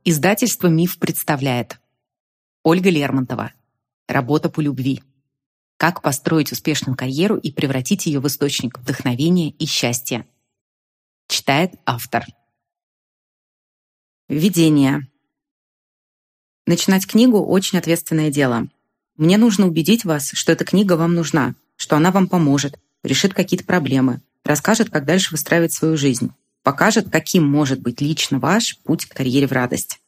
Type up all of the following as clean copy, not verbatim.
Издательство «Миф» представляет. Ольга Лермонтова. Работа по любви. Как построить успешную карьеру и превратить ее в источник вдохновения и счастья. Читает автор. Введение. Начинать книгу – очень ответственное дело. Мне нужно убедить вас, что эта книга вам нужна, что она вам поможет, решит какие-то проблемы, расскажет, как дальше выстраивать свою жизнь, покажет, каким может быть лично ваш путь к карьере в радость.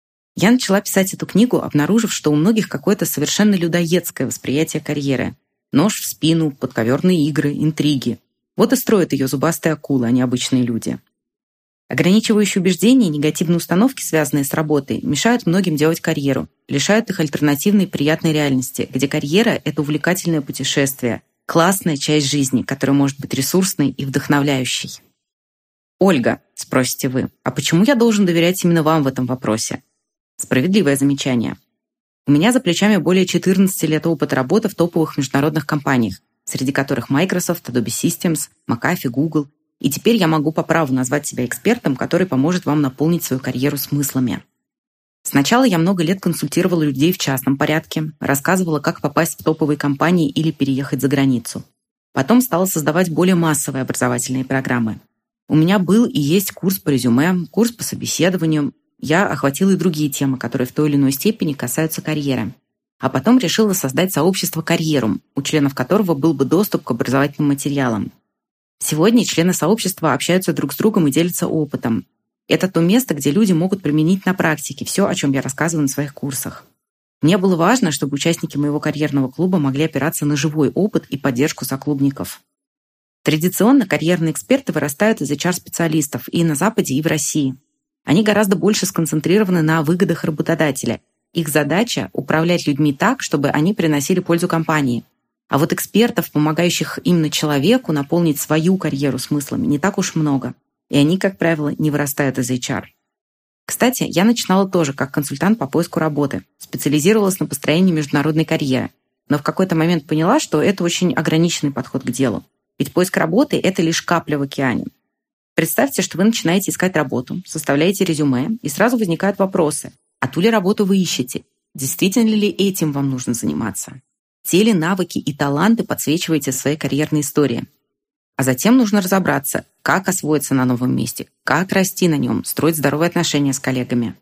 Я начала писать эту книгу, обнаружив, что у многих какое-то совершенно людоедское восприятие карьеры. Нож в спину, подковерные игры, интриги. Вот и строят ее зубастые акулы, а не обычные люди. Ограничивающие убеждения и негативные установки, связанные с работой, мешают многим делать карьеру, лишают их альтернативной приятной реальности, где карьера — это увлекательное путешествие, классная часть жизни, которая может быть ресурсной и вдохновляющей. «Ольга», — спросите вы, «а почему я должен доверять именно вам в этом вопросе?» Справедливое замечание. У меня за плечами более 14 лет опыта работы в топовых международных компаниях, среди которых Microsoft, Adobe Systems, McAfee, Google. И теперь я могу по праву назвать себя экспертом, который поможет вам наполнить свою карьеру смыслами. Сначала я много лет консультировала людей в частном порядке, рассказывала, как попасть в топовые компании или переехать за границу. Потом стала создавать более массовые образовательные программы. У меня был и есть курс по резюме, курс по собеседованию. Я охватила и другие темы, которые в той или иной степени касаются карьеры. А потом решила создать сообщество «Карьерум», у членов которого был бы доступ к образовательным материалам. Сегодня члены сообщества общаются друг с другом и делятся опытом. Это то место, где люди могут применить на практике все, о чем я рассказываю на своих курсах. Мне было важно, чтобы участники моего карьерного клуба могли опираться на живой опыт и поддержку соклубников. Традиционно карьерные эксперты вырастают из HR-специалистов и на Западе, и в России. Они гораздо больше сконцентрированы на выгодах работодателя. Их задача — управлять людьми так, чтобы они приносили пользу компании. А вот экспертов, помогающих именно человеку наполнить свою карьеру смыслами, не так уж много. И они, как правило, не вырастают из HR. Кстати, я начинала тоже как консультант по поиску работы, специализировалась на построении международной карьеры. Но в какой-то момент поняла, что это очень ограниченный подход к делу. Ведь поиск работы — это лишь капля в океане. Представьте, что вы начинаете искать работу, составляете резюме, и сразу возникают вопросы. А ту ли работу вы ищете? Действительно ли этим вам нужно заниматься? Те ли навыки и таланты подсвечиваете в своей карьерной истории? А затем нужно разобраться, как освоиться на новом месте, как расти на нем, строить здоровые отношения с коллегами.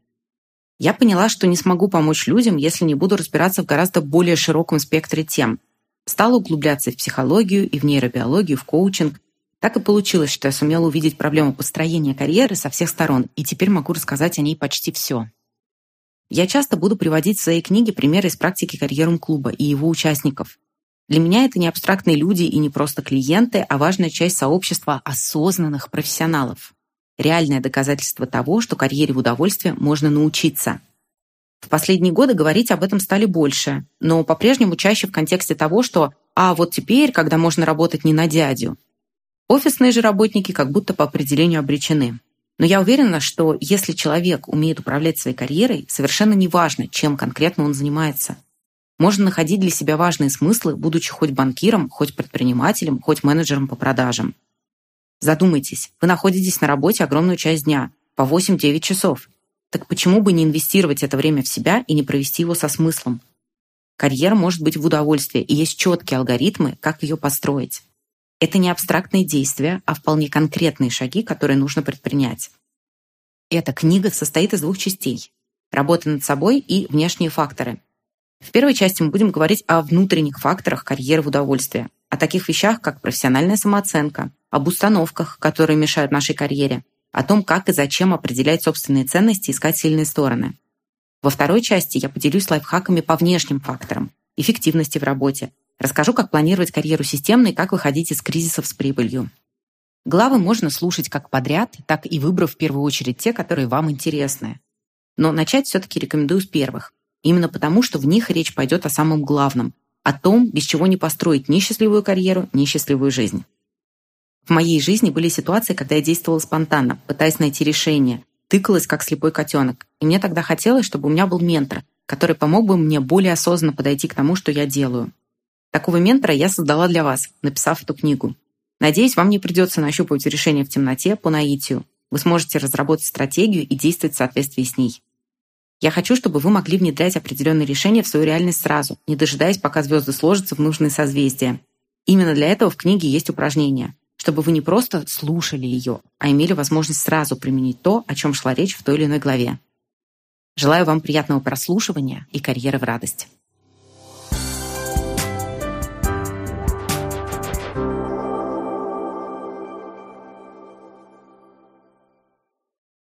Я поняла, что не смогу помочь людям, если не буду разбираться в гораздо более широком спектре тем. Стала углубляться в психологию и в нейробиологию, в коучинг. Так и получилось, что я сумела увидеть проблему построения карьеры со всех сторон, и теперь могу рассказать о ней почти все. Я часто буду приводить в своей книге примеры из практики карьерум-клуба и его участников. Для меня это не абстрактные люди и не просто клиенты, а важная часть сообщества осознанных профессионалов. Реальное доказательство того, что карьере в удовольствие можно научиться. В последние годы говорить об этом стали больше, но по-прежнему чаще в контексте того, что вот теперь, когда можно работать не на дядю. Офисные же работники как будто по определению обречены. Но я уверена, что если человек умеет управлять своей карьерой, совершенно неважно, чем конкретно он занимается. Можно находить для себя важные смыслы, будучи хоть банкиром, хоть предпринимателем, хоть менеджером по продажам. Задумайтесь, вы находитесь на работе огромную часть дня, по 8-9 часов. Так почему бы не инвестировать это время в себя и не провести его со смыслом? Карьера может быть в удовольствие, и есть четкие алгоритмы, как ее построить. Это не абстрактные действия, а вполне конкретные шаги, которые нужно предпринять. Эта книга состоит из 2 частей – работа над собой и внешние факторы. В первой части мы будем говорить о внутренних факторах карьеры в удовольствие, о таких вещах, как профессиональная самооценка, об установках, которые мешают нашей карьере, о том, как и зачем определять собственные ценности и искать сильные стороны. Во второй части я поделюсь лайфхаками по внешним факторам, эффективности в работе, расскажу, как планировать карьеру системно и как выходить из кризисов с прибылью. Главы можно слушать как подряд, так и выбрав в первую очередь те, которые вам интересны. Но начать все-таки рекомендую с первых. Именно потому, что в них речь пойдет о самом главном, о том, без чего не построить ни счастливую карьеру, ни счастливую жизнь. В моей жизни были ситуации, когда я действовала спонтанно, пытаясь найти решение, тыкалась как слепой котенок. И мне тогда хотелось, чтобы у меня был ментор, который помог бы мне более осознанно подойти к тому, что я делаю. Такого ментора я создала для вас, написав эту книгу. Надеюсь, вам не придется нащупывать решение в темноте по наитию. Вы сможете разработать стратегию и действовать в соответствии с ней. Я хочу, чтобы вы могли внедрять определенные решения в свою реальность сразу, не дожидаясь, пока звезды сложатся в нужные созвездия. Именно для этого в книге есть упражнения, чтобы вы не просто слушали ее, а имели возможность сразу применить то, о чем шла речь в той или иной главе. Желаю вам приятного прослушивания и карьеры в радость.